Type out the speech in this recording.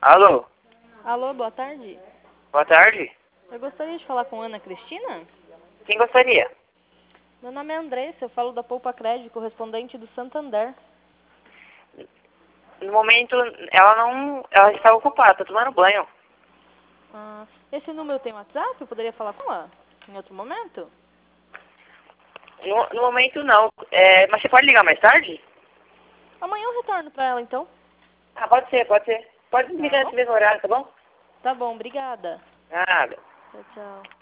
Alô? Alô, boa tarde. Boa tarde. Eu gostaria de falar com Ana Cristina. Quem gostaria? Meu nome é Andressa, eu falo da Poupa Crédito, correspondente do Santander. No momento, ela está ocupada, tá tomando banho. Esse número tem WhatsApp? Eu poderia falar com ela em outro momento? No momento não. Mas você pode ligar mais tarde? Amanhã eu retorno pra ela, então. Ah, pode ser, pode ser. Pode Tá ligar bom? nesse mesmo horário, tá bom? Tá bom, obrigada. Nada. Tchau, tchau.